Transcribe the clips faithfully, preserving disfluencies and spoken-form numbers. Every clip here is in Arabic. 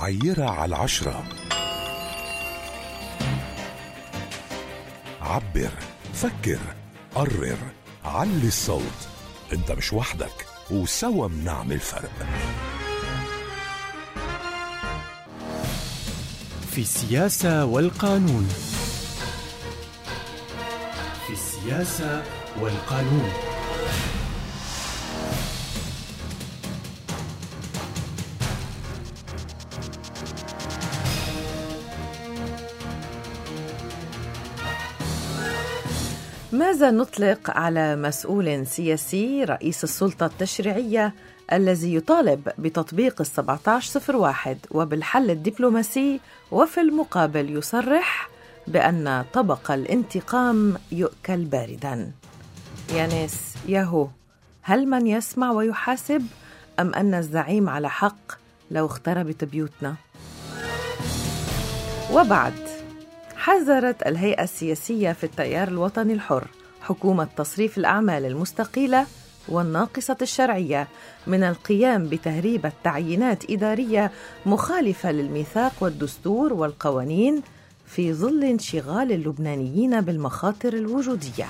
عيرة على العشرة. عبر، فكر، قرر، علي الصوت. انت مش وحدك، وسوا بنعمل فرق. في السياسة والقانون. في السياسة والقانون. ماذا نطلق على مسؤول سياسي رئيس السلطة التشريعية الذي يطالب بتطبيق السبعة عشر صفر واحد وبالحل الدبلوماسي، وفي المقابل يصرح بأن طبق الانتقام يؤكل باردا؟ يا ناس ياهو، هل من يسمع ويحاسب، أم أن الزعيم على حق لو اختربت بيوتنا؟ وبعد، حذرت الهيئة السياسية في التيار الوطني الحر حكومة تصريف الأعمال المستقيلة والناقصة الشرعية من القيام بتهريب تعيينات إدارية مخالفة للميثاق والدستور والقوانين في ظل انشغال اللبنانيين بالمخاطر الوجودية.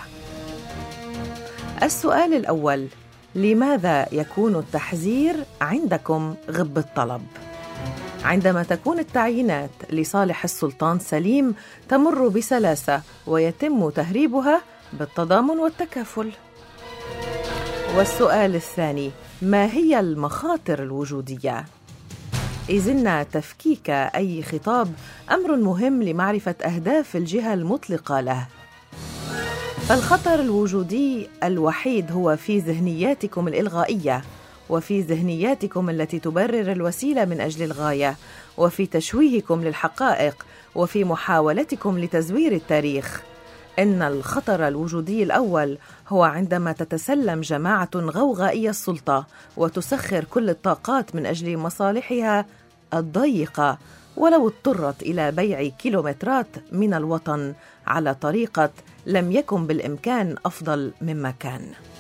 السؤال الأول: لماذا يكون التحذير عندكم غب الطلب؟ عندما تكون التعيينات لصالح السلطان سليم تمر بسلاسة ويتم تهريبها بالتضامن والتكافل. والسؤال الثاني: ما هي المخاطر الوجودية؟ إذن تفكيك أي خطاب أمر مهم لمعرفة أهداف الجهة المطلقة له. فالخطر الوجودي الوحيد هو في ذهنياتكم الإلغائية، وفي ذهنياتكم التي تبرر الوسيلة من أجل الغاية، وفي تشويهكم للحقائق، وفي محاولتكم لتزوير التاريخ. إن الخطر الوجودي الأول هو عندما تتسلم جماعة غوغائية السلطة وتسخر كل الطاقات من أجل مصالحها الضيقة، ولو اضطرت إلى بيع كيلومترات من الوطن على طريقة لم يكن بالإمكان أفضل مما كان.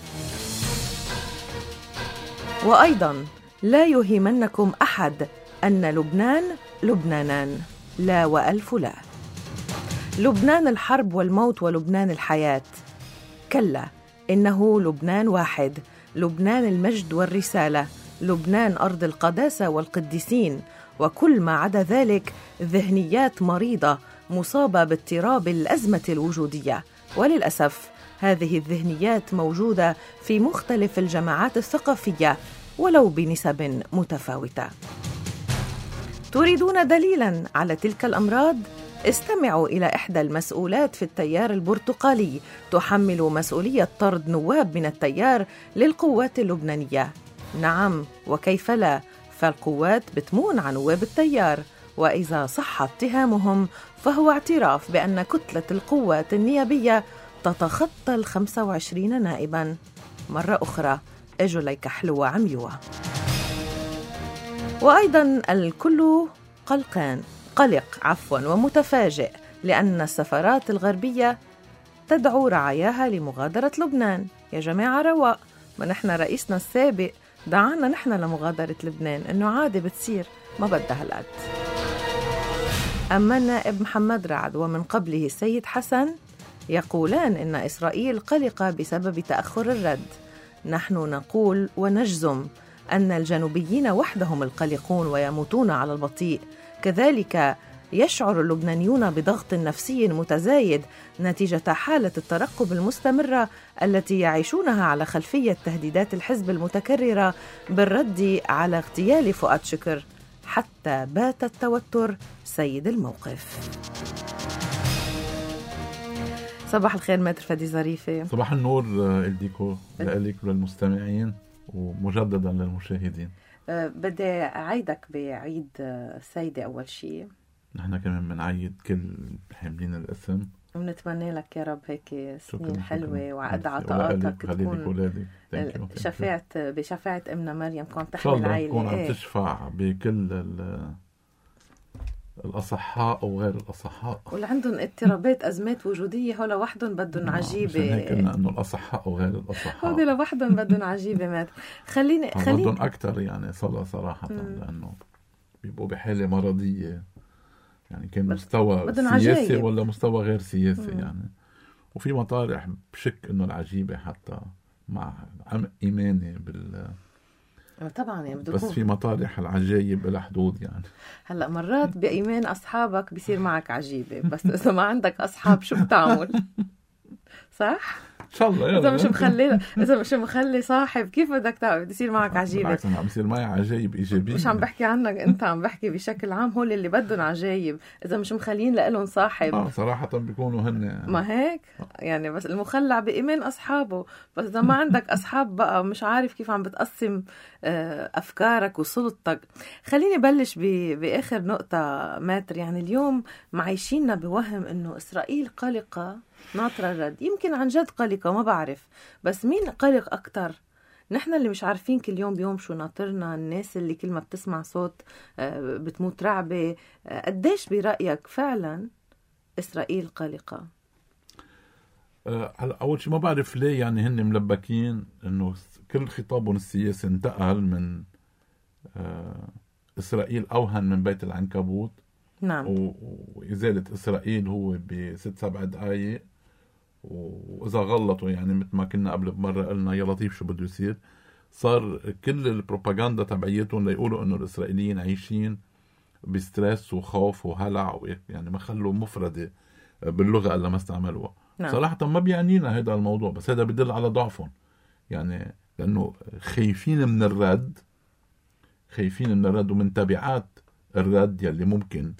وأيضاً لا يهمنكم أحد أن لبنان لبنانان، لا وألف لا. لبنان الحرب والموت ولبنان الحياة، كلا، إنه لبنان واحد، لبنان المجد والرسالة، لبنان أرض القداسة والقديسين، وكل ما عدا ذلك ذهنيات مريضة مصابة باضطراب الأزمة الوجودية. وللأسف هذه الذهنيات موجودة في مختلف الجماعات الثقافية ولو بنسب متفاوتة. تريدون دليلاً على تلك الأمراض؟ استمعوا إلى إحدى المسؤولات في التيار البرتقالي تحمل مسؤولية طرد نواب من التيار للقوات اللبنانية. نعم، وكيف لا، فالقوات بتمون عن نواب التيار، وإذا صح اتهامهم فهو اعتراف بأن كتلة القوات النيابية تتخطى الخمسة وعشرين نائباً. مرة أخرى اجوا ليكحلوا عميوة. وأيضاً الكل قلقان قلق عفواً ومتفاجئ لأن السفارات الغربية تدعو رعاياها لمغادرة لبنان. يا جماعة رواق، ما نحن رئيسنا السابق دعانا نحن لمغادرة لبنان، إنه عادي بتصير، ما بدها هالقد. أما النائب محمد رعد ومن قبله السيد حسن يقولان إن إسرائيل قلقة بسبب تأخر الرد. نحن نقول ونجزم أن الجنوبيين وحدهم القلقون ويموتون على البطيء. كذلك يشعر اللبنانيون بضغط نفسي متزايد نتيجة حالة الترقب المستمرة التي يعيشونها على خلفية تهديدات الحزب المتكررة بالرد على اغتيال فؤاد شكر، حتى بات التوتر سيد الموقف. صباح الخير ماتر فادي ظريفة. صباح النور إلديكو لك وللمستمعين ومجددا للمشاهدين. أه بدي أعيدك بعيد سيدة. أول شيء نحن كمان بنعيد كل حاملين الاسم ونتمنى لك يا رب هيك سنين حلوة وعقد عطاءاتك تكون شفاعة بشفاعة أمنا مريم كون تحمي العائلة، تكون عم تشفع بكل الأصحاء وغير الأصحاء واللي عندهم اضطرابات أزمات وجودية. هولا وحدهم بدهم عجيبة. عشان هيك قلنا إنه الأصحاء وغير الأصحاء هولا لوحدهم بدهم عجيبة. مات خليني خليني بدهم أكتر يعني صلاة صراحة. مم. لأنه بيبقوا بحالة مرضية، يعني كان بس مستوى بدهم سياسي عجايب. ولا مستوى غير سياسي. مم. يعني وفي مطارح بشك انه العجيبة حتى مع عمق ايماني بال طبعا يعني بده بس يكون. في مطارح العجايب إلى حدود. يعني هلا مرات بإيمان أصحابك بيصير معك عجيبة، بس إذا ما عندك أصحاب شو بتعمل؟ صح؟ ان شاء الله. إذا مش مخلي إذا مش مخلي صاحب كيف بدك تعمل؟ بده يصير معك عجيبة. بالعكس انا عم بيصير معي عجايب ايجابية. مش عم بحكي عنك أنت، عم بحكي بشكل عام. هول اللي بدهم عجايب إذا مش مخلين لهم صاحب. اه صراحة بيكونوا هن ما هيك يعني، بس المخلع بإيمان أصحابه. بس إذا ما عندك أصحاب بقى مش عارف كيف عم بتقسم أفكارك وسلطتك. خليني بلش بآخر نقطة ماتر. يعني اليوم معيشيننا بوهم إنه إسرائيل قلقة ناطرة الرد. يمكن عن جد قلقة، ما بعرف، بس مين قلق أكتر؟ نحن اللي مش عارفين كل يوم بيوم شو ناطرنا، الناس اللي كل ما بتسمع صوت بتموت رعبة. قديش برأيك فعلا إسرائيل قلقة؟ هلا أول شيء ما بعرف ليه يعني هن ملبكين إنه كل خطابهم السياسي انتقل من إسرائيل أوهن من بيت العنكبوت. نعم. وإزالة إسرائيل هو بست سبع دقايق، وإذا غلطوا يعني مثل ما كنا قبل بمرة قلنا يا لطيف شو بده يصير. صار كل البروباغندا تبعيتهم ليقولوا إنه الإسرائيليين عايشين بستريس وخوف وهلع، يعني ما خلوا مفردة باللغة إلا ما استعملوها. نعم. صراحة ما بيعنينا هذا الموضوع، بس هذا بدل على ضعفهم. يعني لأنه خايفين من الرد، خايفين من الرد ومن تبعات الرد يلي ممكن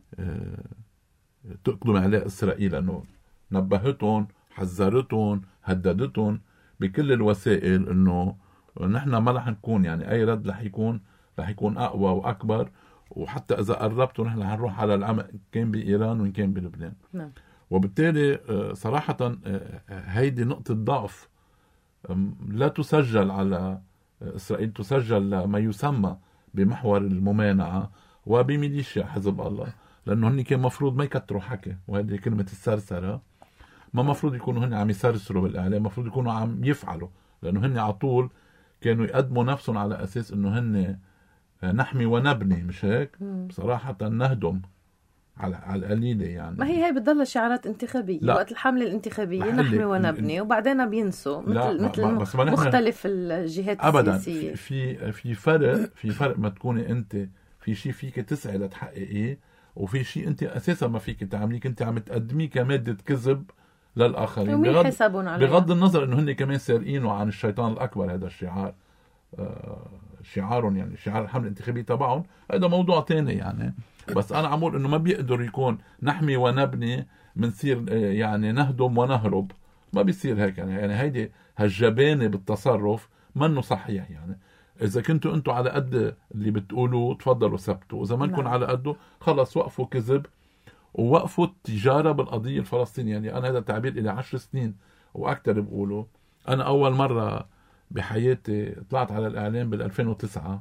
تقدم عليه إسرائيل، لأنه نبهتهم، حذرتهم، هددتهم بكل الوسائل إنه نحن ما رح نكون، يعني أي رد رح يكون رح يكون أقوى وأكبر، وحتى إذا قربتوا نحن هنروح على العمق كان بإيران وإن كان بلبنان. نعم. وبالتالي صراحة هيدي نقطة ضعف لا تسجل على إسرائيل، تسجل لما يسمى بمحور الممانعة وبميليشيا حزب الله، لأنه هن كان مفروض ما يكتروا حكي، وهذه كلمة السرسرة ما مفروض يكونوا هن عم يسرسروا بالإعلام، مفروض يكونوا عم يفعلوا، لأنه هن عطول كانوا يقدموا نفسهم على أساس أنه هن نحمي ونبني، مش هيك؟ بصراحة نهدم على على القليلة. يعني ما هي هي بتضل شعارات انتخابية. لا. وقت الحملة الانتخابية نحمي ونبني، وبعدين بينسوا مثل مثل مختلف الجهات أبدا السياسية. في في فرق في فرق ما تكوني أنت في شيء فيك تسعى لتحققيه، وفي شيء أنت أساسا ما فيك تعمليه، أنت عم تقدميه كمادة كذب للآخرين، بغض, بغض النظر إنه هن كمان سارقينه عن الشيطان الأكبر. هذا الشعار آه شعارهم، يعني شعار الحملة الانتخابية تبعهم، هذا موضوع تاني يعني. بس أنا عمول إنه ما بيقدر يكون نحمي ونبني منصير يعني نهدم ونهرب، ما بيصير هيك يعني. يعني هيدي هالجبانة بالتصرف منه صحيح. يعني إذا كنتوا أنتوا على قد اللي بتقولوا تفضلوا ثبتوا، وإذا ما نكون على قده خلص وقفوا كذب ووقفوا التجارة بالقضية الفلسطينية. يعني أنا هذا التعبير إلى عشر سنين وأكتر بقوله. أنا أول مرة بحياتي طلعت على الإعلام بالألفين وتسعة،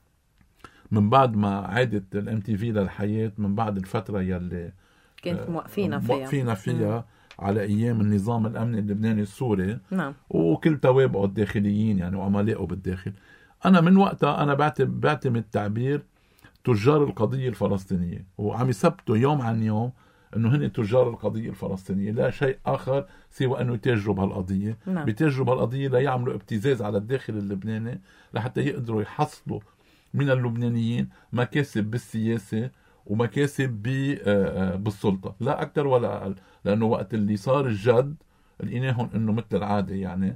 من بعد ما عادت الام تي في للحياة، من بعد الفترة يلي كانت موقفينا فيها, موقفينا فيها م. على أيام النظام الأمني اللبناني السوري. نعم. وكل توابعه الداخليين يعني وعملائه بالداخل. أنا من وقتها أنا بعتمد, بعتمد تعبير تجار القضية الفلسطينية، وعم يثبتوا يوم عن يوم أنه هن تجار القضية الفلسطينية، لا شيء آخر سوى أنه يتاجروا بهالقضية. نعم. بيتاجروا بهالقضية لا يعملوا ابتزاز على الداخل اللبناني لحتى يقدروا يحصلوا من اللبنانيين مكاسب بالسياسة ومكاسب بالسلطة، لا أكتر ولا أقل. لأنه وقت اللي صار الجد لقيناهم أنه مثل العادة يعني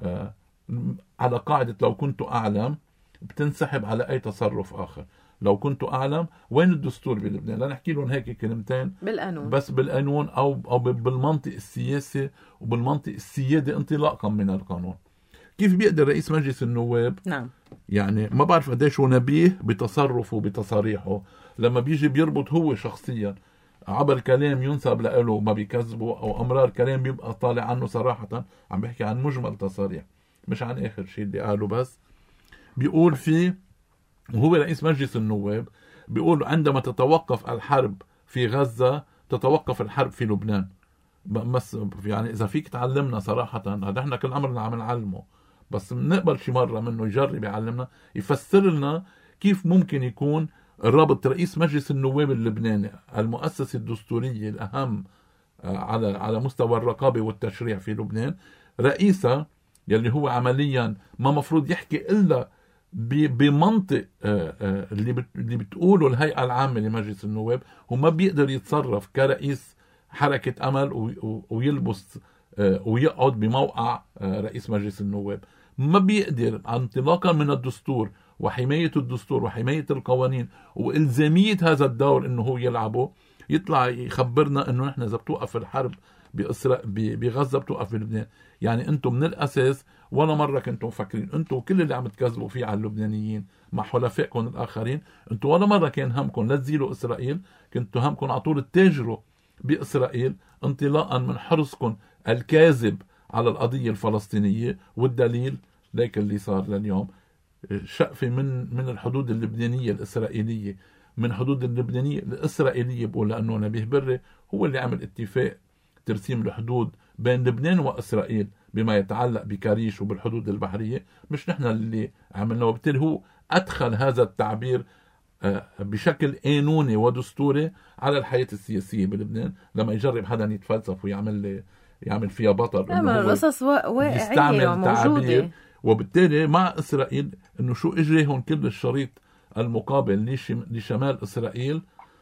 على قاعدة لو كنت أعلم بتنسحب على أي تصرف آخر. لو كنت أعلم وين الدستور بلبنان؟ لا نحكي لهم هيك كلمتين بالقانون، بس بالقانون أو أو بالمنطق السياسي وبالمنطق السيادي انطلاقا من القانون. كيف بيقدر رئيس مجلس النواب نعم يعني ما بعرف قديش هو نبيه بتصرفه بتصاريحه لما بيجي بيربط هو شخصيا عبر كلام ينسب له ما بيكذبه أو أمرار كلام بيبقى طالع عنه صراحة. عم بيحكي عن مجمل تصاريح مش عن آخر شيء اللي قاله، بس بيقول فيه وهو رئيس مجلس النواب بيقول عندما تتوقف الحرب في غزة تتوقف الحرب في لبنان. بس يعني إذا فيك تعلمنا صراحة، هذا احنا كل عمرنا عم نعلمه، بس بنقبل شي مرة منه يجرب يعلمنا يفسر لنا كيف ممكن يكون الرابط رئيس مجلس النواب اللبناني، المؤسسة الدستورية الأهم على على مستوى الرقابة والتشريع في لبنان، رئيسة يلي هو عمليا ما مفروض يحكي إلا بمنطق اللي اللي بتقوله الهيئة العامة لمجلس النواب، وما بيقدر يتصرف كرئيس حركة أمل ويلبس ويقعد بموقع رئيس مجلس النواب. ما بيقدر انطلاقا من الدستور وحماية الدستور وحماية القوانين وإلزامية هذا الدور إنه هو يلعبه، يطلع يخبرنا إنه نحن إذا بتوقف الحرب بإسرائيل بغزة بتوقف بلبنان. يعني أنتم من الأساس ولا مرة كنتم مفكرين أنتم كل اللي عم تكذبوا فيه على اللبنانيين مع حلفائكم الآخرين، أنتم ولا مرة كان همكم لا تزيلوا إسرائيل، كنتوا همكم على طول تتاجروا بإسرائيل انطلاقا من حرصكم الكاذب على القضية الفلسطينية. والدليل ذاك اللي صار لليوم، شقفة من من الحدود اللبنانية الإسرائيلية، من حدود اللبنانية الإسرائيلية، بقول لأنه نبيه بري هو اللي عمل اتفاق ترسيم الحدود بين لبنان وإسرائيل بما يتعلق بكاريش وبالحدود البحرية، مش نحن اللي عملناه. وبالتالي هو أدخل هذا التعبير بشكل قانوني ودستوري على الحياة السياسية بلبنان، لما يجرب حدا يتفلسف ويعمل يعمل فيها بطل إنه القصص واقعية وموجودة. وبالتالي مع إسرائيل إنه شو إجري هون كل الشريط المقابل لشمال إسرائيل،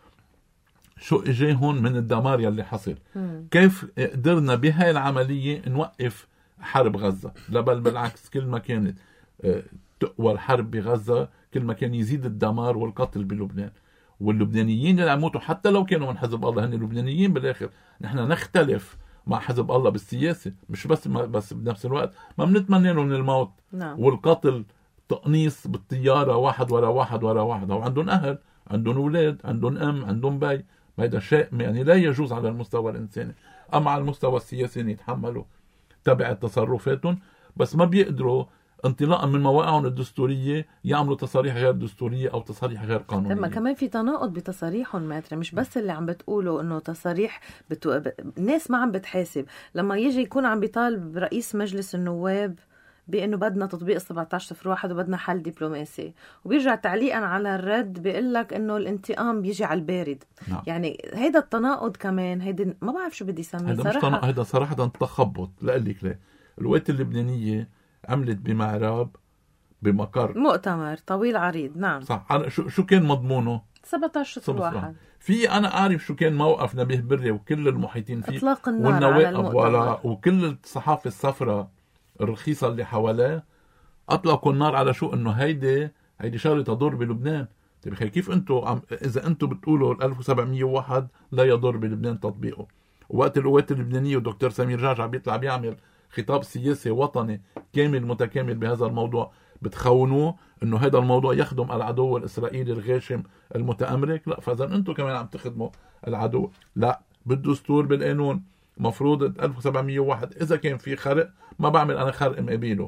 شو إجري هون من الدمار يلي حصل. م. كيف قدرنا بهاي العملية نوقف حرب غزة؟ لا بل بالعكس، كل ما كانت تقوى الحرب بغزة كل ما كان يزيد الدمار والقتل بلبنان. واللبنانيين اللي عموتوا حتى لو كانوا من حزب الله هن لبنانيين بالآخر. نحن نختلف مع حزب الله بالسياسة، مش بس بس بنفس الوقت ما بنتمنى لهم الموت. نعم. والقتل تقنيص بالطيارة واحد ورا واحد ورا واحد، وعندهم أهل، عندهم أولاد، عندهم أم، عندهم بي. هذا شيء يعني لا يجوز على المستوى الإنساني. أما على المستوى السياسي يتحملوا تبع تصرفاتهم، بس ما بيقدروا انطلاقا من مواقعهم الدستورية يعملوا تصاريح غير دستورية أو تصاريح غير قانونية. لما كمان في تناقض بتصاريحهم ماترة، مش بس اللي عم بتقولوا إنه تصاريح بتو... الناس ما عم بتحاسب. لما يجي يكون عم بيطالب رئيس مجلس النواب بأنه بدنا تطبيق سبعة عشر صفر واحد وبدنا حل دبلوماسي، وبيرجع تعليقا على الرد بيقول لك إنه الانتقام بيجي على البارد. نعم. يعني هيدا التناقض كمان، هيدا ما بعرف شو بدي سميه هيدا صراحة. هيدا صراحة تخبط. لقلك ليه الوقت اللبنانية عملت بمعراب بمقر مؤتمر طويل عريض. نعم صح. أنا شو شو كان مضمونه؟ سبعة عشر صفر واحد. في أنا أعرف شو كان موقف نبيه بري وكل المحيطين فيه، إطلاق النار على المؤتمر، وكل الصحافة الصفراء الرخيصة اللي حواليه أطلقوا النار على شو؟ إنه هيدي هيدي شغلة تضر بلبنان. طيب كيف أنتوا عم إذا أنتوا بتقولوا ألف وسبعمية وواحد لا يضر بلبنان تطبيقه، وقت القوات اللبنانية ودكتور سمير جعجع بيطلع بيعمل خطاب سياسي وطني كامل متكامل بهذا الموضوع، بتخونوه انه هذا الموضوع يخدم العدو الاسرائيلي الغاشم المتأمرك؟ لا. فاذا انتم كمان عم تخدموا العدو. لا، بالدستور بالقانون مفروض ألف وسبعمية وواحد اذا كان في خرق ما بعمل انا خرق مقابله.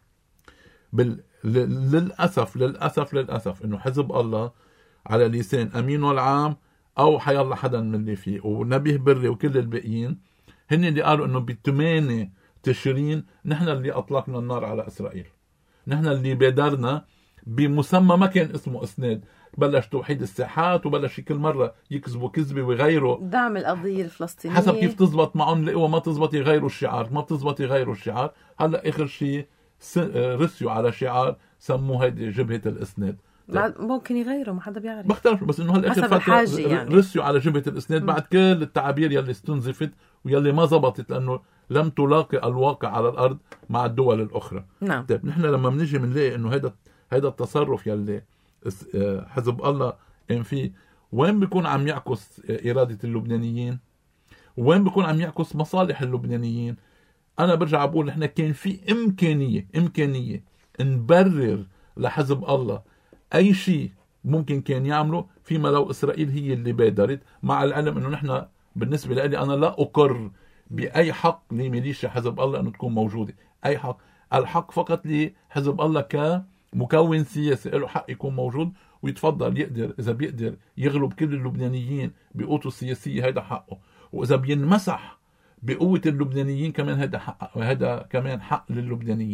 بال... للاسف للاسف للاسف انه حزب الله على لسان امينه العام او حيالله حدا من اللي فيه ونبيه بري وكل الباقيين هن اللي قالوا انه بالثمانية تشرين نحن اللي اطلقنا النار على اسرائيل، نحن اللي بادرنا بمسمى ما كان اسمه اسناد. بلش توحيد الساحات وبلش كل مرة يكذبوا كذبة ويغيروا دعم القضية الفلسطينية حسب كيف تزبط معهم القوة، ما تزبط يغيروا الشعار، ما تزبط يغيروا الشعار. هلا اخر شيء رسيوا على شعار سموه هيدي جبهة الاسناد. ممكن يغيروا، ما حدا بيعرف، بختلف، بس انه هالاخر فترة يعني. رسيوا على جبهة الاسناد م. بعد كل التعابير يلي استنزفت ويلي ما زبطت لانه لم تلاقي الواقع على الارض مع الدول الاخرى. نعم. طيب نحن لما بنيجي بنلاقي انه هذا هذا التصرف يلي حزب الله ان فيه وين بيكون عم يعكس إرادة اللبنانيين، وين بيكون عم يعكس مصالح اللبنانيين. انا برجع بقول نحن كان في امكانية امكانية نبرر لحزب الله اي شيء ممكن كان يعمله فيما لو اسرائيل هي اللي بادرت، مع العلم انه نحن بالنسبة لي انا لا اقر باي حق لميليشيا حزب الله انه تكون موجودة. اي حق، الحق فقط لحزب الله كمكون سياسي له حق يكون موجود ويتفضل يقدر اذا بيقدر يغلب كل اللبنانيين بقوته السياسية، هيدا حقه. واذا بينمسح بقوة اللبنانيين كمان هذا حق، وهذا كمان حق للبنانيين.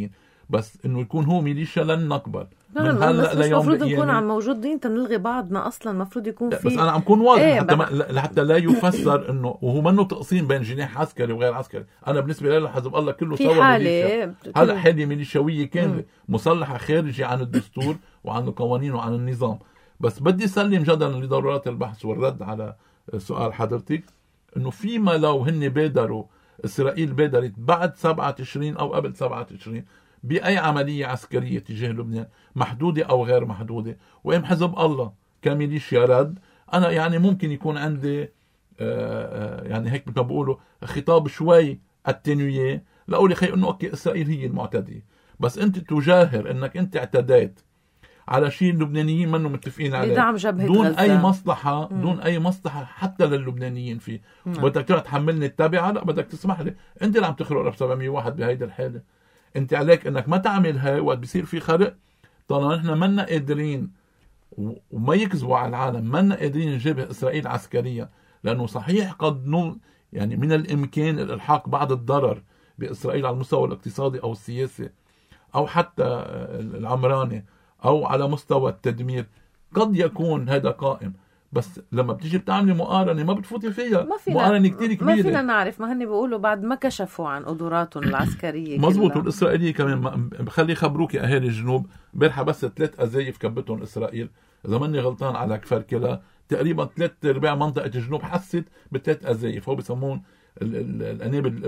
بس انه يكون هو ميليشيا لن نقبل من هلا ليوم المفروض نكون عم موجودين تنلغي بعضنا اصلا. المفروض يكون في، بس انا عم كون واضح ايه حتى, حتى لا يفسر انه وهو منه تقسيم بين جناح عسكري وغير عسكري. انا بالنسبه لي حزب الله كله سوا ميليشيا. هلا حالة ميليشياويه كامله مسلحه خارجه عن الدستور وعن القوانين وعن النظام. بس بدي سلم جدلا لضرورات البحث والرد على سؤال حضرتك، انه فيما لو هن بادروا، اسرائيل بادرت بعد سبعة تشرين او قبل سبعة تشرين باي عمليه عسكريه تجاه لبنان محدوده او غير محدوده، وام حزب الله كميليشيا رد، انا يعني ممكن يكون عندي يعني هيك مثل ما بيقولوا خطاب شوي اتنويه لاقول خي انه اوكي اسرائيل هي المعتديه. بس انت تجاهر انك انت اعتديت على شيء اللبنانيين منهم متفقين عليه دون غزة. اي مصلحه مم. دون اي مصلحه حتى للبنانيين فيه. بدك تروح تحملني التابعه؟ لا، بدك تسمح لي. انت اللي عم تخرق ألف وسبعمية وواحد بهيدي الحاله. انت عليك انك ما تعمل هاي وقت بيصير في خرق. طالما نحن منا قادرين وما يكذبوا على العالم، منا قادرين نجابه اسرائيل عسكريا، لانه صحيح قد نو يعني من الامكان الالحاق بعض الضرر باسرائيل على المستوى الاقتصادي او السياسي او حتى العمراني او على مستوى التدمير، قد يكون هذا قائم. بس لما بتيجي بتعملي مقارنه ما بتفوتي فيها، مقارنه كتير كبيره. ما فينا نعرف، ما هن بيقولوا بعد ما كشفوا عن قدراتهم العسكريه. مزبوط. والاسرائيليه كمان بخلي خبروكي اهالي الجنوب امبارحه بس ثلاث ازايف كبتهم اسرائيل، اذا ماني غلطان على كفر كلا تقريبا ثلاث ارباع منطقه الجنوب حست بثلاث ازايف. هو بيسمون الانابل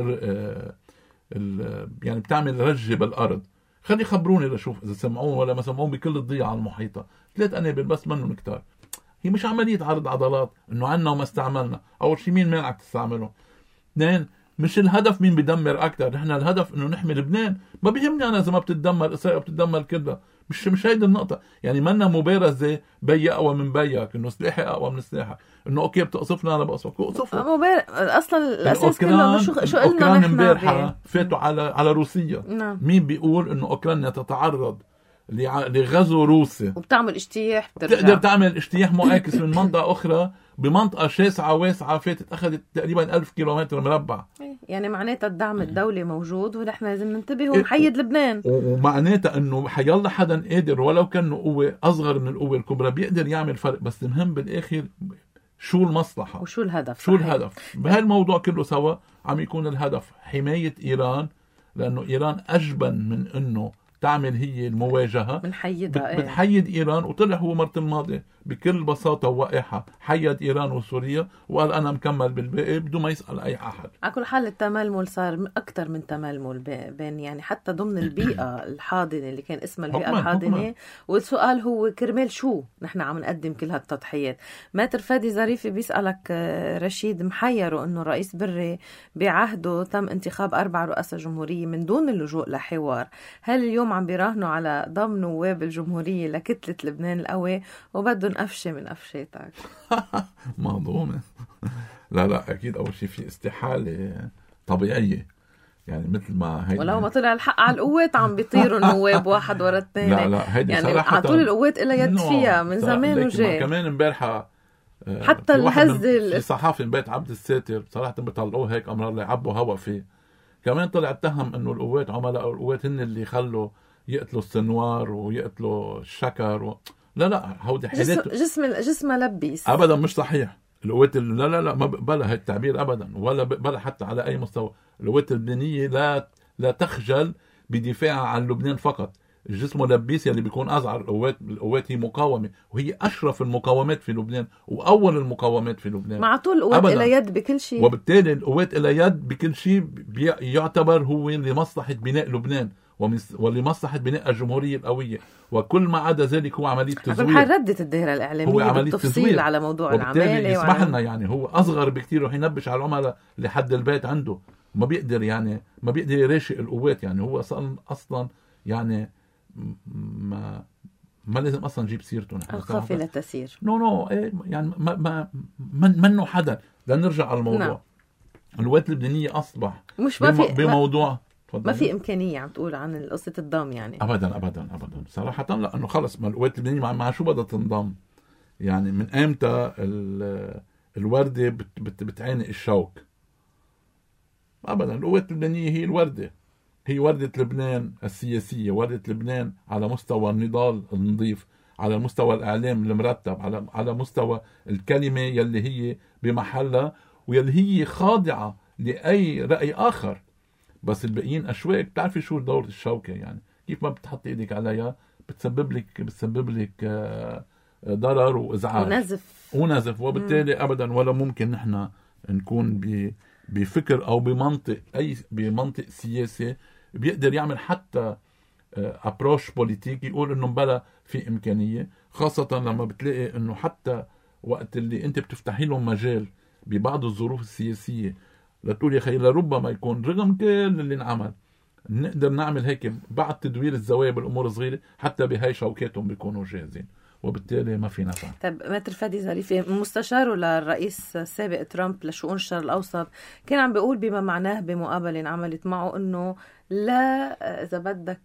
يعني بتعمل رجه بالارض. خلي خبروني لشوف اذا سمعون ولا ما سمعون بكل الضيعه المحيطه. ثلاث انابل بس منهم كتار. هي مش عمليه عرض عضلات انه عنا وما استعملنا. اول شيء مين مانعك تستعمله؟ اثنين، مش الهدف مين بدمر اكثر، نحن الهدف انه نحمي لبنان. ما بيهمني انا اذا ما بتتدمر اسرائيل بتتدمر كلها، مش مش هيدي النقطه. يعني منا مبارزه بي اقوى من بيك، انه سلاحي اقوى من سلاحك، انه اوكي بتقصفنا انا بقصفك اقصفك. مبار... اصلا الاساس كله شو شو قلنا نحن امبارحه فاتوا على على روسيا. نعم. مين بيقول انه اوكرانيا تتعرض لغزو روسي وبتعمل اجتياح، بتقدر تعمل اجتياح معاكس من منطقه اخرى بمنطقه شاسعه واسعه فاتت اخذت تقريبا ألف كيلومتر مربع. يعني معناتها الدعم الدولي موجود ونحن لازم ننتبه ونحيد لبنان. ومعناتها انه حيلا حدا قادر ولو كان قوه اصغر من القوه الكبرى بيقدر يعمل فرق. بس المهم بالاخر شو المصلحه وشو الهدف. شو الهدف بهالموضوع كله سوا. عم يكون الهدف حمايه ايران، لانه ايران اجبن من انه تعمل هي المواجهة. بنحيدها. بتحيد إيران. وطلع هو مرة الماضي بكل بساطة ووقاحة حيد إيران وسوريا وقال أنا مكمل بالباقي بدون ما يسأل أي أحد. على كل حال التململ صار أكثر من تململ بين يعني حتى ضمن البيئة الحاضنة اللي كان اسمها البيئة الحاضنة. والسؤال هو كرمال شو نحن عم نقدم كل هالتضحيات. ماتر فادي ظريفي بيسألك رشيد محيره إنه الرئيس بري بعهده تم انتخاب أربع رؤساء جمهورية من دون اللجوء لحوار. هل اليوم عم بيراهنوا على ضم نواب الجمهورية لكتلة لبنان القوي وبدهم قفشة من قفشاتك؟ مهضومة. لا لا أكيد أول شيء في استحالة طبيعية، يعني مثل ما هيدا ولو ما طلع الحق على القوات عم بيطيروا النواب واحد ورا الثاني. لا لا هيدي يعني على طول القوات إلا يد فيها من زمان وجاي. كمان امبارحة حتى الهز في صحافي من بيت عبد الساتر بصراحة بيطلعوه هيك أمر الله يعبوا هوا فيه. كمان طلع اتهم انه القوات عملاء القوات هن اللي خلوا يقتلوا السنوار ويقتلوا الشكر و... لا لا هودي حالات جسم جسم لبيس ابدا مش صحيح. القوات لا لا لا ما بقبلها هالتعبير ابدا، ولا بقبلها حتى على اي مستوى. القوات اللبنانيه لا لا تخجل بدفاعها عن لبنان فقط. الجسم لبيس اللي بيكون أزعر. القوات القوات هي مقاومة، وهي أشرف المقاومات في لبنان وأول المقاومات في لبنان. مع طول القوات إلى يد بكل شيء، وبالتالي القوات إلى يد بكل شيء يعتبر هو لمصلحة بناء لبنان ولمصلحة بناء الجمهورية القوية. وكل ما عدا ذلك هو عملية تزوير. ردت الدائرة الإعلامية بالتفصيل على موضوع العمالة. يسمح لنا يعني هو أصغر بكتير وحينبش على العملاء لحد البيت عنده. ما بيقدر يعني ما بيقدر يراشق القوات. يعني هو أصلا يعني ما ما لازم اصلا نجيب سيرته. نحن القافله تسير. نو نو إيه يعني ما ما من منه حدا. لنرجع على الموضوع. نعم. القوات اللبنانيه اصبح مش ما في بموضوع ما, ما في امكانيه عم تقول عن قصه الضم يعني. ابدا ابدا ابدا صراحه. لانه خلص ما القوات اللبنانيه مع, مع شو بدها تنضم؟ يعني من امتى الورده بت بت بتعانق الشوك؟ ابدا. القوات اللبنانيه هي الورده، هي وردة لبنان السياسية، وردة لبنان على مستوى النضال النظيف، على مستوى الإعلام المرتب، على على مستوى الكلمة يلي هي بمحلها ويلي هي خاضعة لأي رأي آخر. بس الباقيين أشواك. بتعرفي شو دور الشوكة؟ يعني كيف ما بتحط إيدك عليها بتسبب لك بتسبب لك ضرر وإزعاج ونزف ونزف وبالتالي م. أبدا ولا ممكن نحن نكون بفكر أو بمنطق أي بمنطق سياسي بيقدر يعمل حتى ابروش بوليتيك يقول انه بلا في امكانيه، خاصه لما بتلاقي انه حتى وقت اللي انت بتفتحي لهم مجال ببعض الظروف السياسيه لتقول يا خي لربما يكون رغم كل اللي انعمل نقدر نعمل هيك بعد تدوير الزوايا بالامور صغيره، حتى بهاي شوكاتهم بيكونوا جاهزين وبالتالي ما في نفع. طيب متر فادي ظريفي مستشاره للرئيس السابق ترامب لشؤون الشرق الاوسط كان عم بيقول بما معناه بمقابله انعملت معه انه لا اذا بدك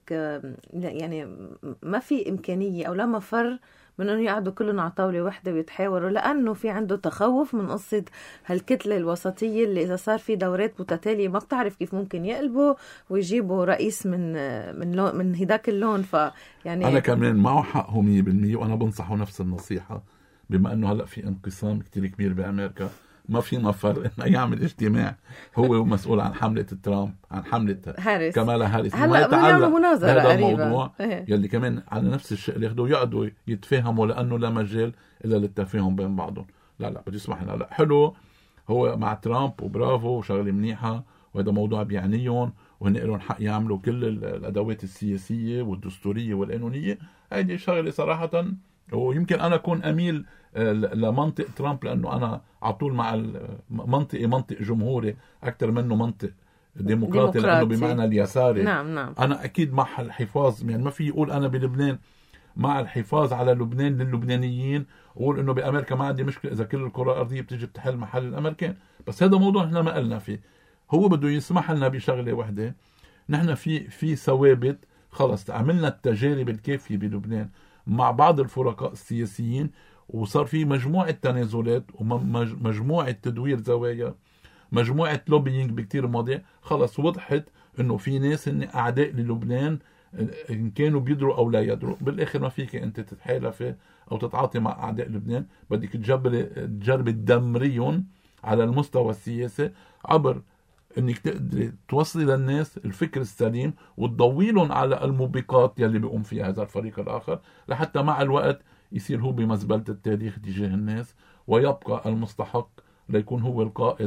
يعني ما في امكانيه او لا مفر من انه يقعدوا كلهم على طاوله واحده ويتحاوروا، لانه في عنده تخوف من قصه هالكتله الوسطيه اللي اذا صار في دورات متتاليه ما بتعرف كيف ممكن يقلبوا ويجيبوا رئيس من من لون من هداك اللون. فيعني انا كمان معه حقه مية بالمية وانا بنصحه نفس النصيحه، بما انه هلا في انقسام كتير كبير بامريكا ما في مفر انه يعمل اجتماع هو مسؤول عن حمله ترامب عن حمله هاريس. كمالا هاريس هلا بيعملوا مناظره هذا قريبا الموضوع يلي كمان على نفس الشيء اللي ياخذوا يقعدوا يتفاهموا لانه لا مجال الا للتفاهم بين بعضهم. لا لا بدي اسمح لنا لا حلو هو مع ترامب وبرافو وشغله منيحه وهذا موضوع بيعنيهم وهن لهم حق يعملوا كل الادوات السياسيه والدستوريه والقانونيه. هيدي شغله صراحه ويمكن انا اكون اميل لمنطق ترامب لانه انا على طول مع منطقي منطق جمهوري اكثر منه منطق ديمقراطي لانه بمعنى اليساري. نعم نعم. انا اكيد مع الحفاظ، يعني ما في يقول انا بلبنان مع الحفاظ على لبنان للبنانيين وقول انه بامريكا ما عندي مشكله اذا كل الكره الارضيه بتيجي بتحل محل الامريكان. بس هذا موضوع احنا ما قلنا فيه. هو بده يسمح لنا بشغله وحده، نحن في في ثوابت خلص عملنا التجارب الكافيه بلبنان مع بعض الفرقاء السياسيين وصار في مجموعة تنازلات ومجموعة تدوير زوايا مجموعة لوبينج بكتير مواضيع. خلص وضحت انه في ناس ان اعداء للبنان ان كانوا بيدروا او لا يدروا. بالاخر ما فيك انت تتحالف او تتعاطي مع اعداء لبنان، بدك تجرب تدمريهم على المستوى السياسي عبر انك تقدري توصلي للناس الفكر السليم وتضويلهم على الموبقات يلي بيقوم فيها هذا الفريق الاخر لحتى مع الوقت يصير هو بمزبلة التاريخ تجاه الناس ويبقى المستحق ليكون هو القائد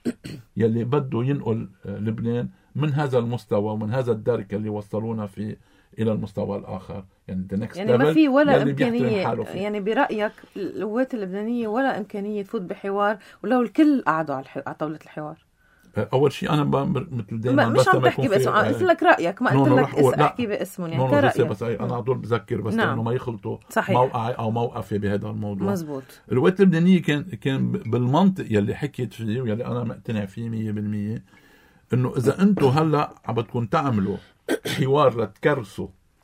يلي بده ينقل لبنان من هذا المستوى ومن هذا الدرك اللي وصلونا فيه إلى المستوى الآخر. يعني, يعني ما في ولا إمكانية يعني برأيك القوات اللبنانية ولا إمكانية تفوت بحوار ولو الكل قعدوا على طاولة الحوار؟ اول شيء انا مثل دائما مش عم بحكي باسمه، قلت لك رايك ما قلت لك احكي باسمه يعني كرايك. بس انا على طول بذكر بس نعم. انه ما يخلطوا صحيح. موقعي او موقفي بهذا الموضوع. مزبوط. القوات اللبنانيه كان كان بالمنطق يلي حكيت فيه ويلي انا مقتنع فيه مية بالمية انه اذا انتم هلا عم بدكم تعملوا حوار لتكرسوا،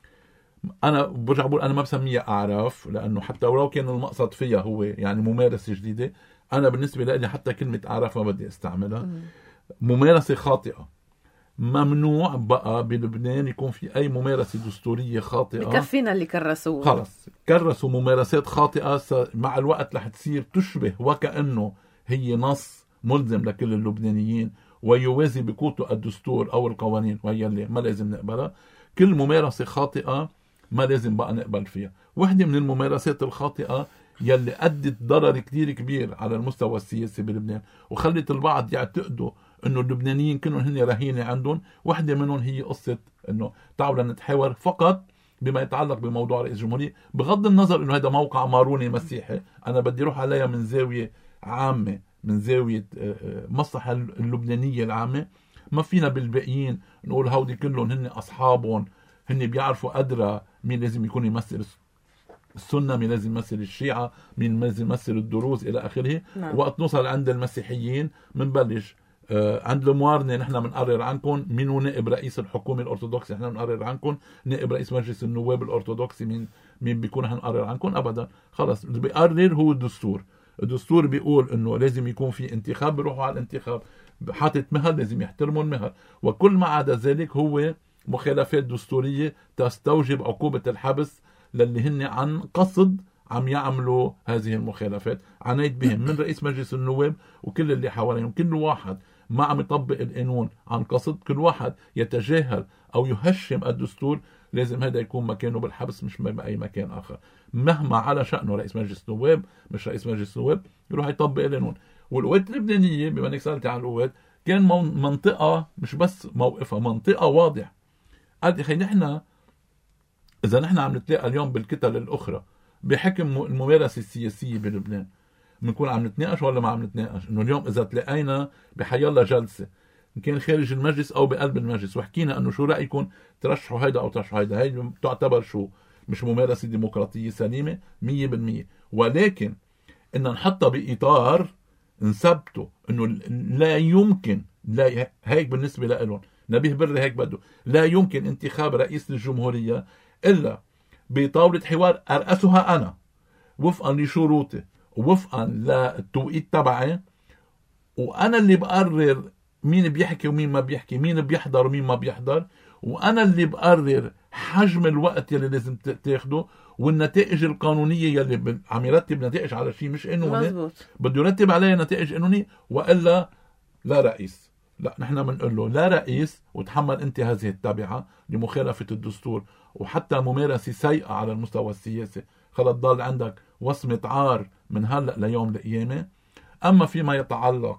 انا برجع بقول انا ما بسميها اعراف لانه حتى ولو كان المقصد فيها هو يعني ممارسه جديده، انا بالنسبه لي حتى كلمه اعراف ما بدي استعملها. م. ممارسة خاطئة. ممنوع بقى بلبنان يكون في أي ممارسة دستورية خاطئة. بكفينا اللي كرسوه. خلص كرسوا ممارسات خاطئة مع الوقت رح تصير تشبه وكأنه هي نص ملزم لكل اللبنانيين ويوازي بقوته الدستور أو القوانين وهي اللي ما لازم نقبلها. كل ممارسة خاطئة ما لازم بقى نقبل فيها. واحدة من الممارسات الخاطئة يلي أدت ضرر كتير كبير على المستوى السياسي بلبنان وخلت البعض يعتقدوا انه اللبنانيين كانوا هن رهينه عندهم. واحده منهم هي قصه انه تعالوا نتحاور فقط بما يتعلق بموضوع رئيس الجمهوريه، بغض النظر انه هذا موقع ماروني مسيحي. انا بدي اروح عليها من زاويه عامه، من زاويه مصلحه اللبنانيه العامه. ما فينا بالباقيين نقول هودي كلهم هن اصحابهم، هن بيعرفوا ادرى مين لازم يكون يمثل السنة، مين لازم يمثل الشيعة، مين لازم يمثل الدروز إلى آخره. نعم. وقت نوصل عند المسيحيين منبلش آه عند الموارنة نحن منقرر عنكم مين هو نائب رئيس الحكومة الأرثوذكسي، نحن منقرر عنكم نائب رئيس مجلس النواب الأرثوذكسي، مين مين بيكون هنقرر عنكم. أبدا خلص اللي بيقرر هو الدستور. الدستور بيقول انه لازم يكون في انتخاب، بيروحوا على الانتخاب، حاطط مهر لازم يحترموا المهر، وكل ما عدا ذلك هو مخالفات دستورية تستوجب عقوبة الحبس للي هن عن قصد عم يعملوا هذه المخالفات. عنيت بهم من رئيس مجلس النواب وكل اللي حواليهم، كل واحد ما عم يطبق القانون عن قصد، كل واحد يتجاهل أو يهشم الدستور، لازم هذا يكون مكانه بالحبس مش بأي مكان آخر. مهما على شأنه رئيس مجلس النواب مش رئيس مجلس النواب يروح يطبق القانون. والقوات اللبنانية بما انك سألت عن القوات، كان منطقة مش بس موقفها، منطقة واضح. قال اخي نحن اذا نحن عم نتلاقى اليوم بالكتل الاخرى بحكم الممارسة السياسية بلبنان، بنكون عم نتناقش ولا ما عم نتناقش؟ انه اليوم اذا تلاقينا بحيالله جلسة ان كان خارج المجلس او بقلب المجلس وحكينا انه شو رأيكم ترشحوا هيدا او ترشحوا هيدا، هي تعتبر شو؟ مش ممارسة ديمقراطية سليمة مية بالمية. ولكن ان نحطها بإطار نثبته انه لا يمكن، لا هيك بالنسبة لهم نبيه بري هيك بده، لا يمكن انتخاب رئيس للجمهورية إلا بطاولة حوار أرأسها أنا وفقا لشروطي ووفقا للتوقيت تبعي، وأنا اللي بقرر مين بيحكي ومين ما بيحكي، مين بيحضر ومين ما بيحضر، وأنا اللي بقرر حجم الوقت يلي لازم تاخده والنتائج القانونية يلي عم يرتب نتائج على شيء مش قانوني بده يرتب عليها نتائج قانونية، وإلا لا رئيس. لا نحن بنقول له لا رئيس، وتحمل انت هذه التبعة لمخالفة الدستور وحتى ممارسة سيئة على المستوى السياسي، خلت ضل عندك وصمة عار من هلأ ليوم القيامة. اما فيما يتعلق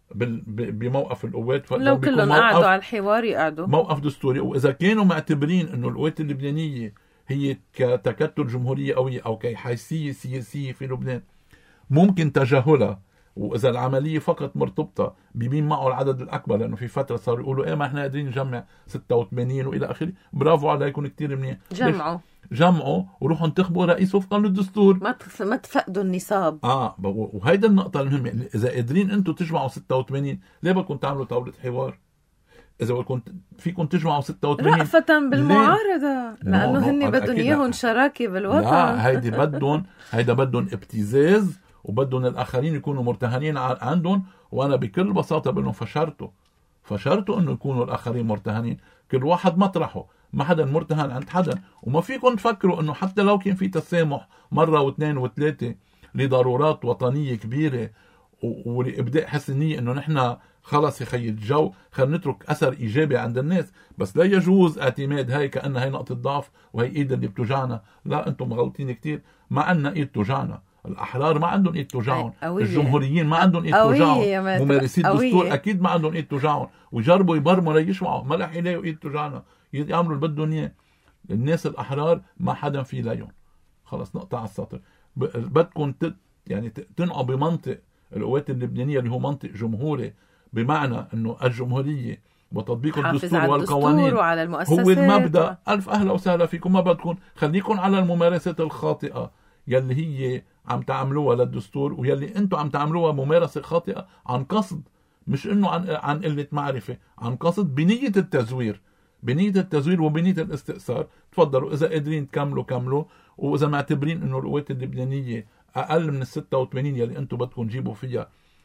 بموقف القوات، لو كلهم قعدوا على الحوار يقعدوا موقف دستوري، واذا كانوا معتبرين انه القوات اللبنانية هي كتكتل جمهورية قوية او كحيثية سياسية في لبنان ممكن تجاهلها، وإذا العملية فقط مرتبطة بمين معه العدد الأكبر، لأنه في فترة صاروا يقولوا إيه ما إحنا قادرين نجمع ستة وثمانين وإلى آخره، برافو عليكم كتير منيح، جمعوا جمعوا وروحوا انتخبوا رئيس وفقا للدستور، ما ما تفقدوا النصاب. آه وهيدا النقطة المهمة، إذا قادرين أنتم تجمعوا ستة وثمانين ليه بدكم تعملوا طاولة حوار؟ إذا بدكم فيكم تجمعوا ستة وثمانين رأفة بالمعارضة، لأنه هن بدهم إياهم شراكة بالوطن. لا هيدي بدهم، هيدا بدهم ابتزاز وبدهم الآخرين يكونوا مرتهنين عندهم. وأنا بكل بساطة بأنه فشرتوا فشرتوا أنه يكونوا الآخرين مرتهنين، كل واحد مطرحه، ما حدا مرتهن عند حدا. وما فيكم تفكروا أنه حتى لو كان في تسامح مرة واثنين وثلاثة لضرورات وطنية كبيرة ولإبداء حسنية أنه نحن خلص يخي الجو خلينا نترك أثر إيجابي عند الناس، بس لا يجوز اعتماد هاي كأن هاي نقطة ضعف وهي إيد اللي بتوجعنا. لا أنتم غلطين كتير، ما عنا إيد توجعنا، الأحرار ما عندهم إيد توجعهم، الجمهوريين ما عندهم إيد توجعهم، ممارسين الدستور أكيد ما عندهم إيد توجعهم، ويجربوا يبرموا ليشمعوا ما رح يلاقوا إيد توجعنا، يعملوا اللي بدهم إياه. الناس الأحرار ما حدا في ليهم، خلص نقطع السطر. بدكم تت يعني تنقوا بمنطق القوات اللبنانية اللي هو منطق جمهوري، بمعنى أنه الجمهورية وتطبيق الدستور والقوانين وعلى المؤسسات هو المبدأ و... ألف أهلا وسهلا فيكم. ما بدكم خليكم على الممارسات الخاطئة يلي هي عم تعملوها للدستور، ويلي انتم عم تعملوها ممارسة خاطئة عن قصد، مش انه عن عن قلة معرفة، عن قصد بنية التزوير، بنية التزوير وبنية الاستئثار. تفضلوا إذا قادرين تكملوا كملوا، وإذا معتبرين إنه القوات اللبنانية أقل من الستة وثمانين يلي أنتم بدكم تجيبوا فيها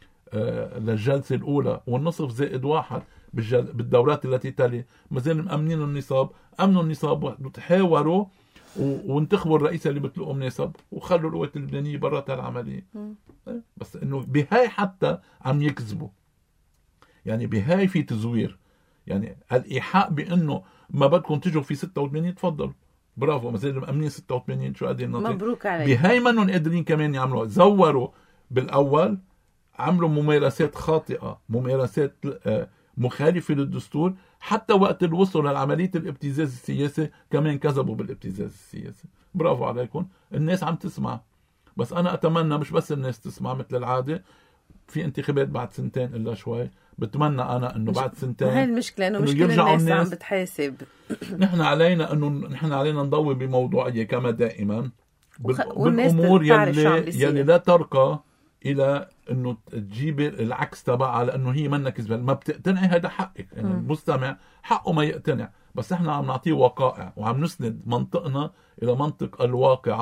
آه للجلسة الأولى والنصف زائد واحد بالدورات التي تلي، ما زال مأمنين النصاب، أمنوا النصاب وتحاوروا وانتخبوا الرئيس اللي بتلقوا مناسب، وخلوا القوات اللبنانية برات العملية. بس إنه بهاي حتى عم يكذبوا، يعني بهاي في تزوير، يعني الإيحاء بأنه ما بدكم تجوا في ستة وثمانين، تفضلوا برافو، ما زال مأمنين ستة وثمانين، شو قادرين نعطي، مبروك عليك. بهاي منهم قادرين كمان يعملوا، زوروا بالأول، عملوا ممارسات خاطئة، ممارسات مخالفة للدستور، حتى وقت الوصول للعملية الابتزاز السياسي كمان كذبوا بالابتزاز السياسي. برافو عليكم، الناس عم تسمع. بس أنا أتمنى مش بس الناس تسمع، مثل العادة في انتخابات بعد سنتين إلا شوي، بتمنى أنا إنه بعد سنتين، هاي المشكلة إنه مش كل الناس عم بتحاسب. نحن علينا إنه نحن علينا نضوي بموضوعية كما دائما وخ... بالأمور يلي يلي لا ترقى إلى إنه تجيب العكس تبعها، لأنه هي منا كذبة، ما بتقتنعي هذا حقك، يعني المستمع حقه ما يقتنع، بس إحنا عم نعطيه وقائع وعم نسند منطقنا إلى منطق الواقعة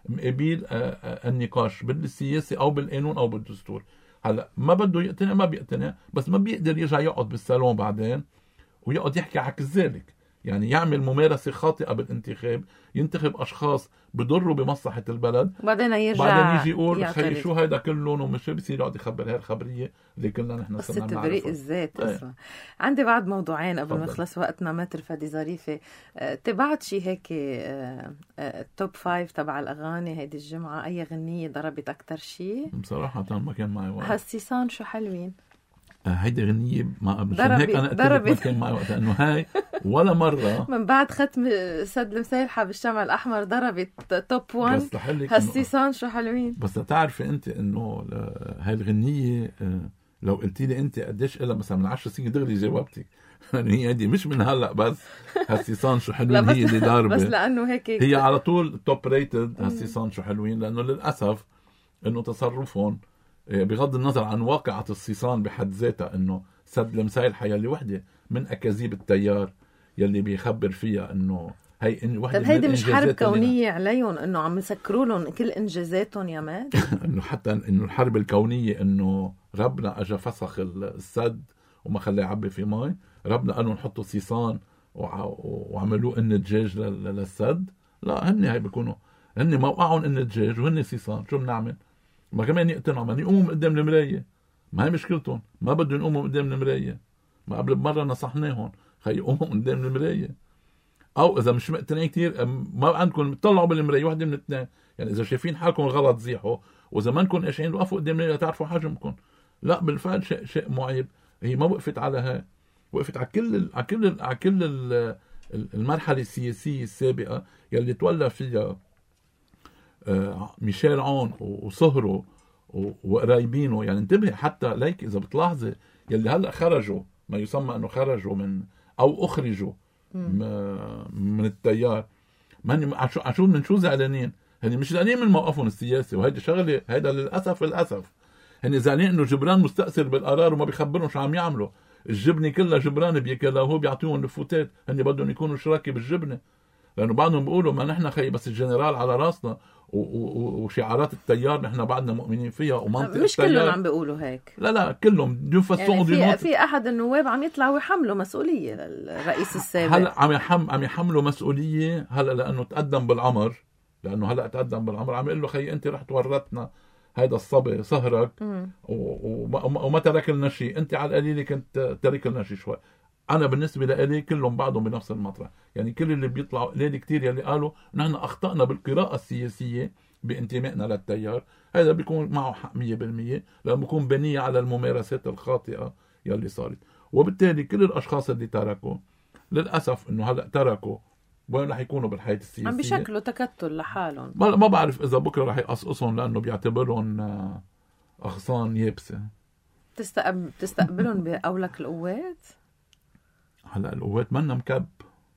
مقابل النقاش بالسياسة أو بالقانون أو بالدستور. هلا ما بده يقتنع ما بيقتنع، بس ما بيقدر يرجع يقعد بالصالون بعدين ويقعد يحكي عكس ذلك، يعني يعمل ممارسة خاطئة بالانتخاب، ينتخب أشخاص بضروا بمصلحة البلد، بعدين يرجع بعدين يجي يقول خي شو هيدا كلهم ومش بصير يقعد يخبر هاي الخبرية اللي كلنا نحن بس تبريء الذات. أصلا عندي بعد موضوعين قبل ما يخلص وقتنا. متر فادي ظريفة تبعت شي هيك توب فايف تبع الأغاني هيدي الجمعة، أي غنية ضربت أكتر شي؟ بصراحة ما كان معي وقت. هالسيسان شو حلوين هيدي غنية ما مشان هيك أنا قلت ما كان معي وقت، لأنه هاي ولا مرة من بعد ختم سد المسيلحة بالشمع الأحمر ضربت توب وان. هالسيسان شو حلوين. بس تعرفي أنت إنه هاي الغنية لو قلتي لي أنت قديش إلا مثلا من عشر سنين دغري جاوبتك. هي هذه مش من هلا بس هالسيسان شو حلوين هي اللي ضاربة، بس لأنه هيك هي على طول توب ريتد هالسيسان شو حلوين، لأنه للأسف إنه تصرفهم بغض النظر عن واقعة السيسان بحد ذاتها، انه سد المسايلحة يلي وحدة من اكاذيب التيار يلي بيخبر فيها انه هي وحدة. طب هيدي مش حرب كونية عليهم انه عم يسكروا لهم كل انجازاتهم يا ماد؟ انه حتى انه الحرب الكونية انه ربنا اجى فسخ السد وما خلاه يعبي في مي، ربنا قالوا نحطوا سيسان وعملوه ان دجاج للسد. لا هن هي بيكونوا هن موقعهم ان دجاج وهن سيسان، شو بنعمل؟ ما كمان يقتنعوا، ما يقوموا قدام المراية، ما هي مشكلتهم، ما بدهم يقوموا قدام المراية. ما قبل بمرة نصحناهم خي يقوموا قدام المراية، أو إذا مش مقتنعين كتير ما عندكم طلعوا بالمراية واحدة من الاثنين، يعني إذا شايفين حالكم غلط زيحوا، وإذا ما نكون قاشعين وقفوا قدام المراية تعرفوا حجمكم. لا بالفعل شيء شيء معيب. هي ما وقفت على هاي، وقفت على كل على كل على كل المرحلة السياسية السابقة يلي تولى فيها ميشيل عون وصهره وقرايبينه. يعني انتبه حتى ليك اذا بتلاحظي يلي هلا خرجوا ما يسمى انه خرجوا من او اخرجوا من التيار، ما عشان من شو زعلانين؟ هني مش زعلانين من موقفهم السياسي، وهيدي شغله هيدا للاسف للاسف هني زعلانين انه جبران مستأثر بالقرار وما بيخبرهم شو عم يعملوا. الجبنه كلها جبران بياكلها وهو بيعطيهم الفوتات، هني بدهم يكونوا شراكه بالجبنه، لانه بعضهم بيقولوا ما نحن خي بس الجنرال على راسنا وشعارات التيار نحن بعدنا مؤمنين فيها ومنطق مش كلهم عم بيقولوا هيك. لا لا كلهم ينفسون. يعني في في احد النواب عم يطلعوا يحملوا مسؤوليه للرئيس السابق. هلا عم يحم عم يحملوا مسؤوليه هلا لانه تقدم بالعمر، لانه هلا تقدم بالعمر عم يقول له خي انت رح تورطنا هيدا الصبي سهرك وما ترك لنا شيء، انت على القليله كنت ترك لنا شيء شوي. أنا بالنسبة لي كلهم بعضهم بنفس المطرح، يعني كل اللي بيطلعوا ليلي كتير يلي قالوا نحن أخطأنا بالقراءة السياسية بانتمائنا للتيار، هذا بيكون معه حق مية بالمية لأنه بيكون بنية على الممارسات الخاطئة يلي صارت. وبالتالي كل الأشخاص اللي تركوا للأسف إنه هلأ تركوا وين رح يكونوا بالحياة السياسية؟ عم بشكلوا تكتل لحالهم. ما ما بعرف إذا بكرة رح يقصقصهم لأنه بيعتبرهم أغصان يابسة. تستقبل تستقبلهم بأولك القوات؟ هلا القوات منا مكب.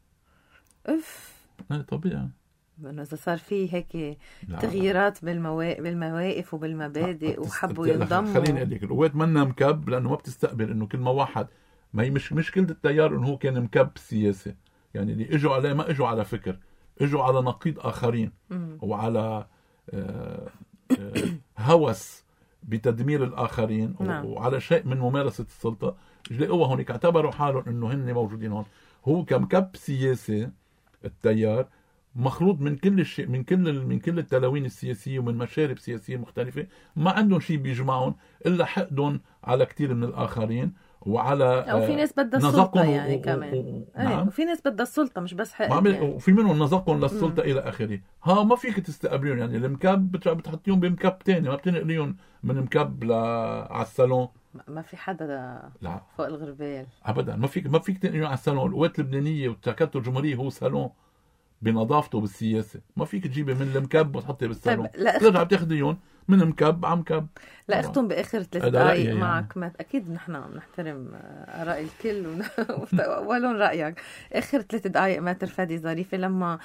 اف ايه طبيعي. انه اذا صار في هيك تغييرات بالمواقف بالمواقف وبالمبادئ وحبوا ينضموا. خليني اقول لك القوات منا مكب لانه ما بتستقبل انه كل ما واحد ما هي مش مشكله التيار انه هو كان مكب سياسي، يعني اللي اجوا عليه ما اجوا على فكر، اجوا على نقيض اخرين وعلى آه آه هوس بتدمير الاخرين. نعم. وعلى شيء من ممارسه السلطه لقوا هونيك اعتبروا حالهم انه هن موجودين هون. هو كمكب سياسي التيار مخلوط من كل الشيء، من كل من كل التلاوين السياسيه ومن مشارب سياسيه مختلفه، ما عندهم شيء بيجمعهم الا حقدهم على كثير من الاخرين وعلى او في ناس بدها السلطه يعني و... كمان و... و... نعم. وفي ناس بدها السلطه مش بس حق يعني. وفي منهم نزقهم للسلطه الى اخره. ها ما فيك تستقبلون، يعني المكب بتحطيهم بمكب تاني، ما بتنقليهم من مكب ل على الصالون. ما في حدا لا. فوق الغربال ابدا، ما فيك ما فيك تنقليهم على الصالون. القوات اللبنانيه والتكتل الجمهوريه هو صالون بنظافته بالسياسه، ما فيك تجيبي من المكب وتحطي بالصالون. طيب ترجع بتاخديهم من مكب عم كب. لا اختم باخر ثلاث دقائق معك يعني. اكيد نحن بنحترم اراء الكل ولون رايك. اخر ثلاث دقائق ماتر فادي ظريفه لما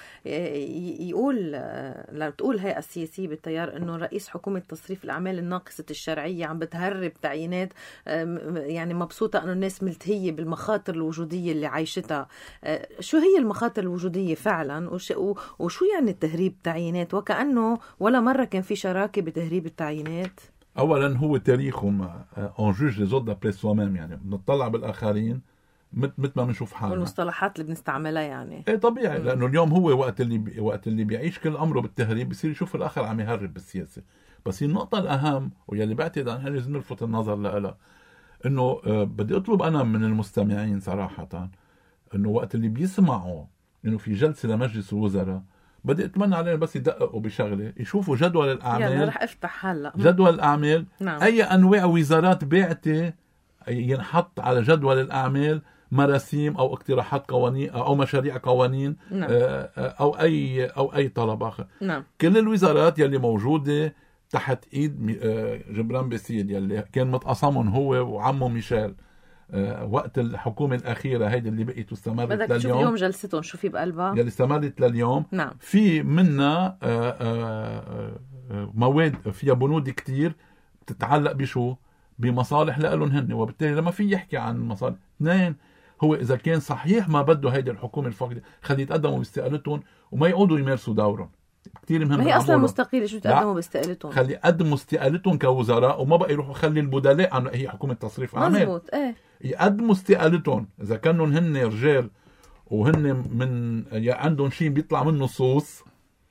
يقول لو تقول هيئه السياسيه بالتيار انه رئيس حكومه تصريف الاعمال الناقصه الشرعيه عم بتهرب تعيينات، يعني مبسوطه انه الناس ملتهيه بالمخاطر الوجوديه اللي عايشتها. شو هي المخاطر الوجوديه فعلا وشو يعني التهريب تعيينات؟ وكانه ولا مره كان في شراكه بتهريب التعيينات. اولا هو تاريخهم اون جوج لي زوت دابري سوا ميم، يعني بنطلع بالاخرين مثل ما بنشوف حالنا والمصطلحات اللي بنستعملها يعني ايه طبيعي م. لانه اليوم هو وقت اللي بي... وقت اللي بيعيش كل امره بالتهريب بصير يشوف الاخر عم يهرب بالسياسه. بس النقطه الاهم واللي بعتقد عنها لازم نلفت النظر لها انه آه بدي اطلب انا من المستمعين صراحه انه وقت اللي بيسمعوا انه في جلسه لمجلس الوزراء بدي اتمنى عليهم بس يدققوا بشغله، يشوفوا جدول الاعمال. يلا رح افتح هلا جدول الاعمال. نعم. اي انواع وزارات بعته ينحط على جدول الاعمال مراسيم او اقتراحات قوانين او مشاريع قوانين. نعم. او اي او اي طلب اخر. نعم. كل الوزارات يلي موجوده تحت ايد جبران باسيل يلي كان متقاسمهم هو وعمه ميشيل أه وقت الحكومة الأخيرة هيدي اللي بقيت واستمرت لليوم. بدك تشوف اليوم جلستهم شو في بقلبها يلي استمرت لليوم. نعم. في منا أه أه مواد فيها بنود كتير بتتعلق بشو بمصالح لألون هن، وبالتالي لما في يحكي عن مصالح. اثنين هو إذا كان صحيح ما بده هيدي الحكومة الفاقدة خلي يتقدموا باستقالتهم وما يقعدوا يمارسوا دورهم. كتير مهم. ما هي اصلا مستقيله شو تقدموا باستقالتهم؟ خلي يقدموا استقالتهم كوزراء وما بقى يروحوا خلي البدلاء عن هي حكومه تصريف اعمال. مزبوط. ايه يقدموا استقالتهم اذا كانوا هن رجال وهن من عندهم شيء بيطلع منه صوص،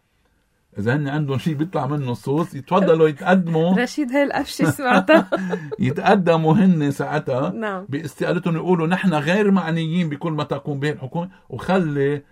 اذا هن عندهم شيء بيطلع منه صوص يتفضلوا يتقدموا. رشيد هاي القفشه سمعتها. يتقدموا هن ساعتها. نعم. باستقالتهم يقولوا نحن غير معنيين بكل ما تقوم به الحكومه، وخلي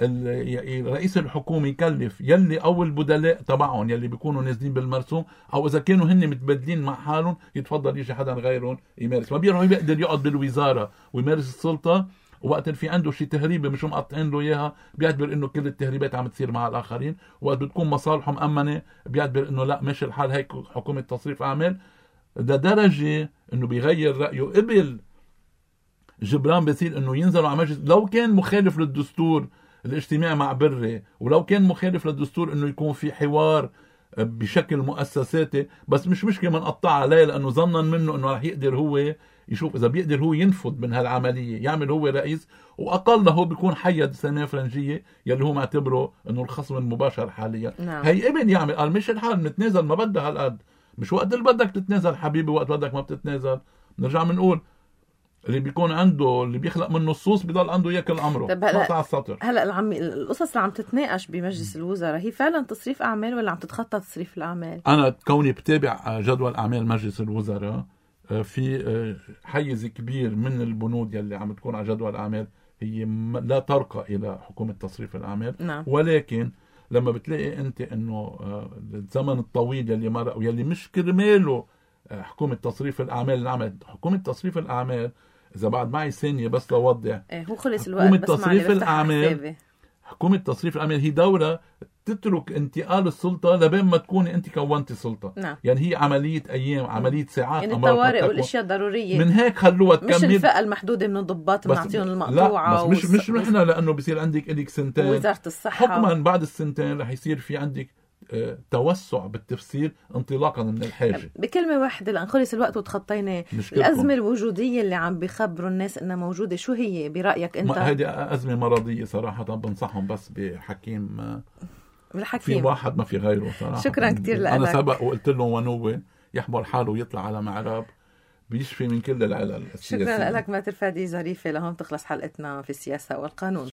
رئيس الحكومة يكلف يلي أو البدلاء تبعهم يلي بيكونوا نازلين بالمرسوم، أو إذا كانوا هن متبدلين مع حالهم يتفضل يجي حدا غيرهم يمارس. ما بيروح يقدر يقعد بالوزارة ويمارس السلطة وقت في عنده شيء تهريبة مش مقطعين له إياها بيعتبر إنه كل التهريبات عم تصير مع الآخرين، وقت بتكون مصالحه مأمنة بيعتبر إنه لا ماشي الحال هيك حكومة تصريف أعمال. ده درجة إنه بيغير رأيه. قبل جبران باسيل إنه ينزلوا على مجلس لو كان مخالف للدستور الاجتماع مع بري، ولو كان مخالف للدستور انه يكون في حوار بشكل مؤسساتي، بس مش مشكله ما نقطع عليه لانه ظنا منه انه رح يقدر هو يشوف اذا بيقدر هو ينفذ من هالعمليه يعمل هو رئيس، واقل هو بيكون حيد سنه فرنجيه يلي هو معتبره انه الخصم المباشر حاليا. نعم. هي ابن يعمل قال مش الحال نتنازل ما بدها هالقد، مش وقت اللي بدك تتنازل حبيبي، وقت بدك ما بتتنازل. نرجع بنقول اللي بيكون عنده اللي بيخلق منه الصوص بيضل عنده ياكل امره. هلا السطر. هلا العمي القصص اللي عم تتناقش بمجلس الوزراء هي فعلا تصريف اعمال ولا عم تتخطى تصريف الاعمال؟ انا كوني بتابع جدول اعمال مجلس الوزراء في حيز كبير من البنود يلي عم تكون على جدول الاعمال هي لا ترقى الى حكومه تصريف الاعمال. نعم. ولكن لما بتلاقي انت انه الزمن الطويل يلي مر ويلي مش كرماله حكومه تصريف الاعمال اللي عملت حكومه تصريف الاعمال، إذا بعد معي ثانية بس لوضح. إيه هو خلص الوقت بس تصريف الأعمال. حكومة تصريف الأعمال هي دورة تترك انتقال السلطة لبين ما تكوني أنت كونتي سلطة. نعم. يعني هي عملية أيام، عملية ساعات. يعني الطوارئ والأشياء الضرورية. من هيك خلوها تكمل. مش الفئة المحدودة من الضباط بنعطيهم المقطوعة. لا بس مش مش نحن لأنه بصير عندك إليك سنتين. وزارة الصحة. حكما بعد السنتين رح يصير في عندك توسع بالتفسير انطلاقا من الحاجة. بكلمة واحدة لأن خلص الوقت وتخطينا الأزمة الوجودية اللي عم بيخبروا الناس إنها موجودة، شو هي برأيك أنت؟ هذه أزمة مرضية صراحة، بنصحهم بس بحكيم بالحكيم. في واحد ما في غيره صراحة. شكرا كتير لك. أنا سبق وقلت له ونوه يحمل حاله ويطلع على معرب بيشفي من كل العلل السياسية. شكرا لك ماتر فادي ظريفة. لهم تخلص حلقتنا في السياسة والقانون.